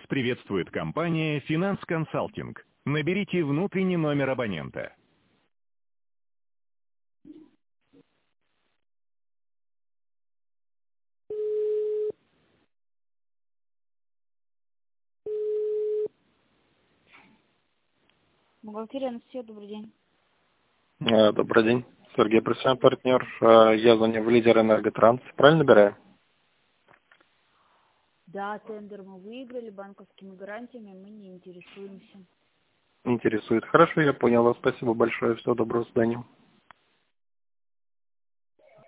приветствует компания «Финанс Консалтинг». Наберите внутренний номер абонента. Бухгалтерия, Анастасия, добрый день. Добрый день. Сергей, профессиональный партнер. Я звоню в лидер Энерготранс. Правильно набираю? Да, тендер мы выиграли, банковскими гарантиями мы не интересуемся. Интересует. Хорошо, я понял вас. Спасибо большое. Всего доброго, до свидания.